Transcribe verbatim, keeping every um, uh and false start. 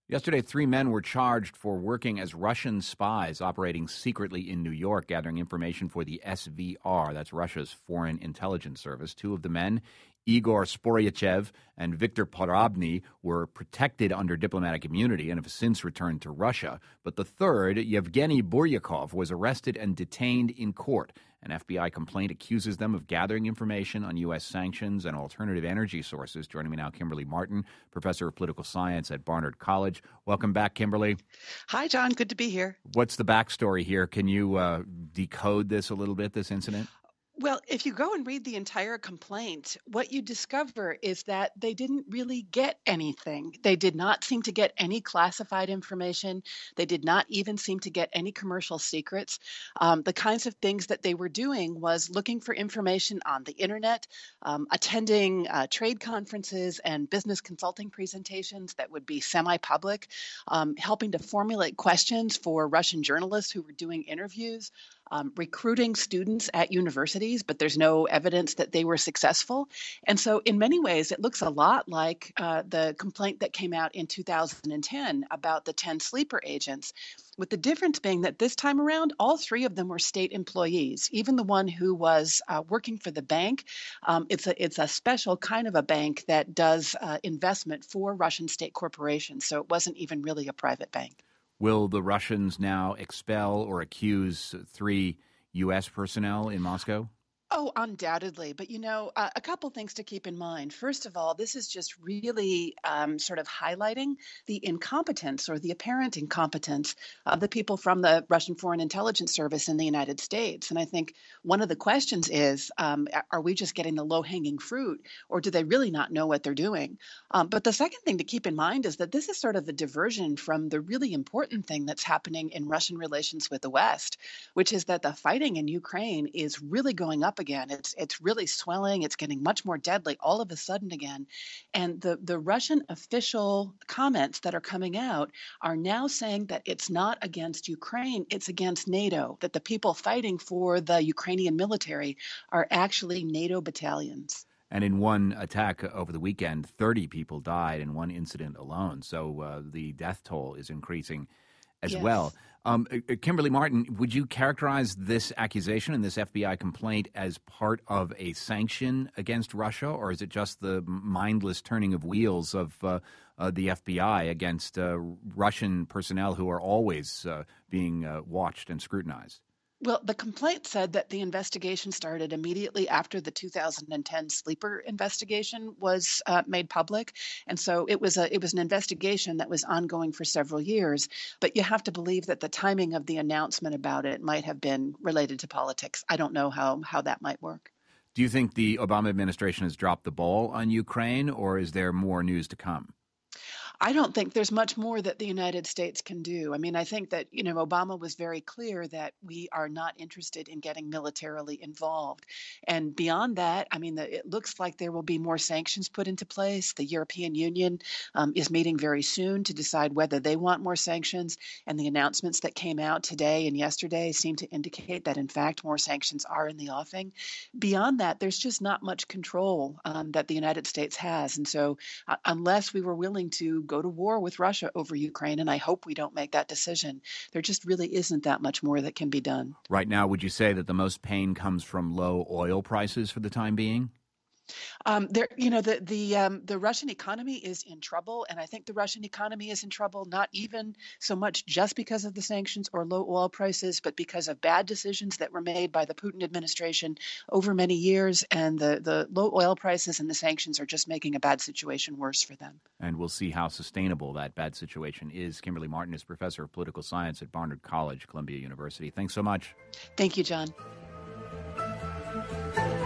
Yesterday, three men were charged for working as Russian spies operating secretly in New York, gathering information for the S V R, that's Russia's Foreign Intelligence Service. Two of the men, Igor Sporyachev and Viktor Porobny, were protected under diplomatic immunity and have since returned to Russia. But the third, Yevgeny Buryakov, was arrested and detained in court. An F B I complaint accuses them of gathering information on U S sanctions and alternative energy sources. Joining me now, Kimberly Martin, professor of political science at Barnard College. Welcome back, Kimberly. Hi, John. Good to be here. What's the backstory here? Can you uh, decode this a little bit, this incident? Well, if you go and read the entire complaint, what you discover is that they didn't really get anything. They did not seem to get any classified information. They did not even seem to get any commercial secrets. Um, the kinds of things that they were doing was looking for information on the internet, um, attending uh, trade conferences and business consulting presentations that would be semi-public, um, helping to formulate questions for Russian journalists who were doing interviews, Um, recruiting students at universities, but there's no evidence that they were successful. And so in many ways, it looks a lot like uh, the complaint that came out in two thousand ten about the ten sleeper agents, with the difference being that this time around, all three of them were state employees. Even the one who was uh, working for the bank, um, it's, a, it's a special kind of a bank that does uh, investment for Russian state corporations. So it wasn't even really a private bank. Will the Russians now expel or accuse three U S personnel in Moscow? Oh, undoubtedly. But, you know, uh, a couple things to keep in mind. First of all, this is just really um, sort of highlighting the incompetence or the apparent incompetence of the people from the Russian Foreign Intelligence Service in the United States. And I think one of the questions is, um, are we just getting the low-hanging fruit, or do they really not know what they're doing? Um, but the second thing to keep in mind is that this is sort of a diversion from the really important thing that's happening in Russian relations with the West, which is that the fighting in Ukraine is really going up again. It's it's really swelling. It's getting much more deadly all of a sudden again. And the, the Russian official comments that are coming out are now saying that it's not against Ukraine, it's against NATO, that the people fighting for the Ukrainian military are actually NATO battalions. And in one attack over the weekend, thirty people died in one incident alone. So uh, the death toll is increasing as Yes. well. Um, Kimberly Martin, would you characterize this accusation and this F B I complaint as part of a sanction against Russia, or is it just the mindless turning of wheels of uh, uh, the F B I against uh, Russian personnel who are always uh, being uh, watched and scrutinized? Well, the complaint said that the investigation started immediately after the two thousand ten sleeper investigation was uh, made public, and so it was a it was an investigation that was ongoing for several years. But you have to believe that the timing of the announcement about it might have been related to politics. I don't know how how that might work. Do you think the Obama administration has dropped the ball on Ukraine, or is there more news to come? I don't think there's much more that the United States can do. I mean, I think that, you know, Obama was very clear that we are not interested in getting militarily involved. And beyond that, I mean, the, it looks like there will be more sanctions put into place. The European Union um, is meeting very soon to decide whether they want more sanctions. And the announcements that came out today and yesterday seem to indicate that, in fact, more sanctions are in the offing. Beyond that, there's just not much control um, that the United States has. And so uh, unless we were willing to go to war with Russia over Ukraine, and I hope we don't make that decision, there just really isn't that much more that can be done. Right now, would you say that the most pain comes from low oil prices for the time being? Um, there, you know, the the um, the Russian economy is in trouble, and I think the Russian economy is in trouble not even so much just because of the sanctions or low oil prices, but because of bad decisions that were made by the Putin administration over many years, and the the low oil prices and the sanctions are just making a bad situation worse for them. And we'll see how sustainable that bad situation is. Kimberly Martin is professor of political science at Barnard College, Columbia University. Thanks so much. Thank you, John.